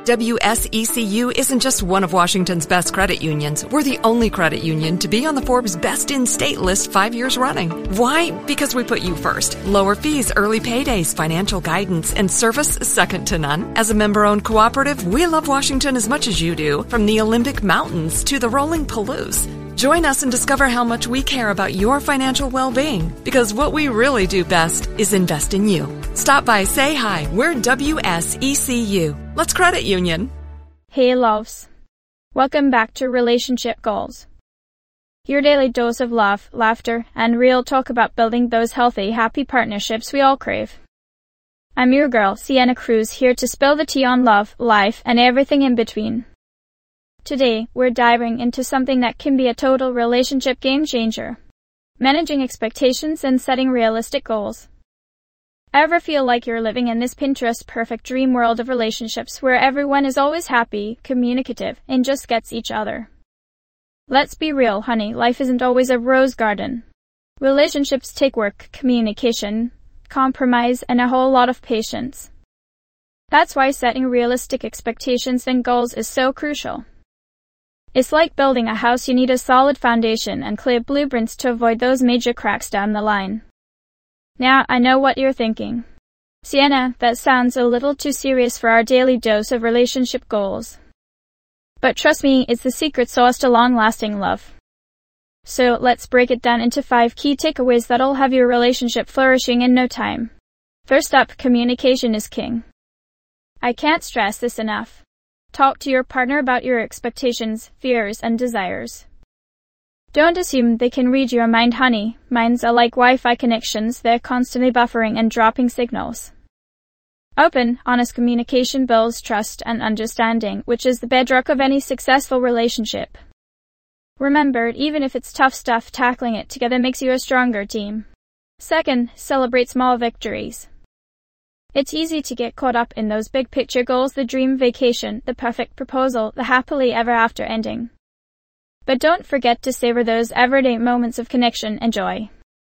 WSECU isn't just one of Washington's best credit unions. We're the only credit union to be on the Forbes Best in State list 5 years running. Why? Because we put you first. Lower fees, early paydays, financial guidance, and service second to none. As a member-owned cooperative, we love Washington as much as you do, from the Olympic Mountains to the rolling Palouse. Join us and discover how much we care about your financial well-being, because what we really do best is invest in you. Stop by, say hi. We're WSECU. Let's credit union. Hey loves. Welcome back to Relationship Goals. Your daily dose of love, laughter, and real talk about building those healthy, happy partnerships we all crave. I'm your girl, Sienna Cruz, here to spill the tea on love, life, and everything in between. Today, we're diving into something that can be a total relationship game changer. Managing expectations and setting realistic goals. Ever feel like you're living in this Pinterest perfect dream world of relationships where everyone is always happy, communicative, and just gets each other? Let's be real, honey, life isn't always a rose garden. Relationships take work, communication, compromise, and a whole lot of patience. That's why setting realistic expectations and goals is so crucial. It's like building a house. You need a solid foundation and clear blueprints to avoid those major cracks down the line. Now, I know what you're thinking. Sienna, that sounds a little too serious for our daily dose of relationship goals. But trust me, it's the secret sauce to long-lasting love. So let's break it down into 5 key takeaways that'll have your relationship flourishing in no time. First up, communication is king. I can't stress this enough. Talk to your partner about your expectations, fears, and desires. Don't assume they can read your mind, honey. Minds are like Wi-Fi connections, they're constantly buffering and dropping signals. Open, honest communication builds trust and understanding, which is the bedrock of any successful relationship. Remember, even if it's tough stuff, tackling it together makes you a stronger team. Second, celebrate small victories. It's easy to get caught up in those big picture goals, the dream vacation, the perfect proposal, the happily ever after ending. But don't forget to savor those everyday moments of connection and joy.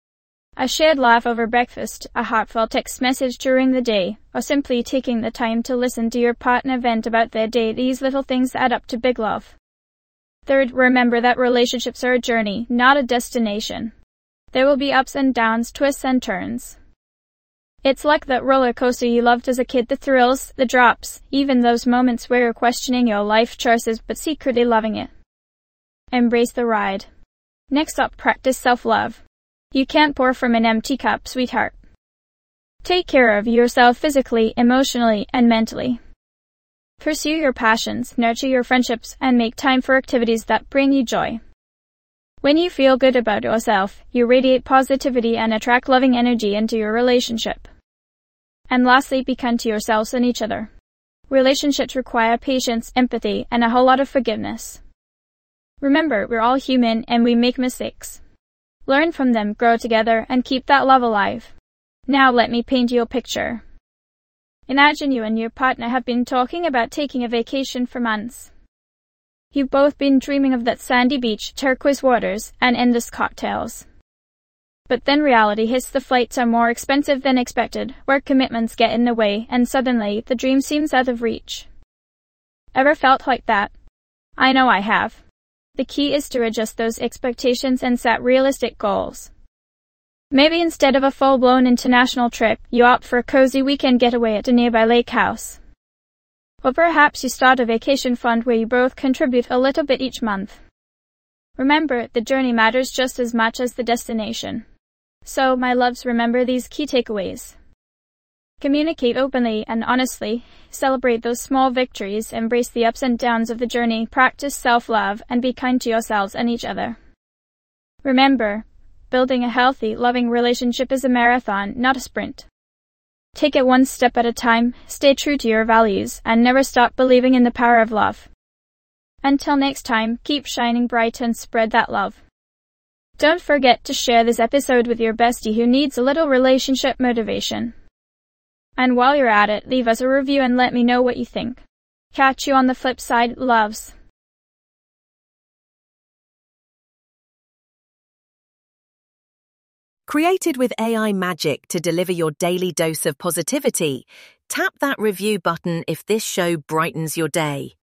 A shared laugh over breakfast, a heartfelt text message during the day, or simply taking the time to listen to your partner vent about their day, these little things add up to big love. Third, remember that relationships are a journey, not a destination. There will be ups and downs, twists and turns. It's like that roller coaster you loved as a kid, the thrills, the drops, even those moments where you're questioning your life choices but secretly loving it. Embrace the ride. Next up, practice self-love. You can't pour from an empty cup, sweetheart. Take care of yourself physically, emotionally, and mentally. Pursue your passions, nurture your friendships, and make time for activities that bring you joy. When you feel good about yourself, you radiate positivity and attract loving energy into your relationship. And lastly, be kind to yourselves and each other. Relationships require patience, empathy, and a whole lot of forgiveness. Remember, we're all human and we make mistakes. Learn from them, grow together, and keep that love alive. Now let me paint you a picture. Imagine you and your partner have been talking about taking a vacation for months. You've both been dreaming of that sandy beach, turquoise waters, and endless cocktails. But then reality hits. The flights are more expensive than expected, work commitments get in the way, and suddenly the dream seems out of reach. Ever felt like that? I know I have. The key is to adjust those expectations and set realistic goals. Maybe instead of a full-blown international trip, you opt for a cozy weekend getaway at a nearby lake house. Or perhaps you start a vacation fund where you both contribute a little bit each month. Remember, the journey matters just as much as the destination. So, my loves, remember these key takeaways. Communicate openly and honestly, celebrate those small victories, embrace the ups and downs of the journey, practice self-love, and be kind to yourselves and each other. Remember, building a healthy, loving relationship is a marathon, not a sprint. Take it one step at a time, stay true to your values, and never stop believing in the power of love. Until next time, keep shining bright and spread that love. Don't forget to share this episode with your bestie who needs a little relationship motivation. And while you're at it, leave us a review and let me know what you think. Catch you on the flip side, loves. Created with AI magic to deliver your daily dose of positivity, Tap that review button if this show brightens your day.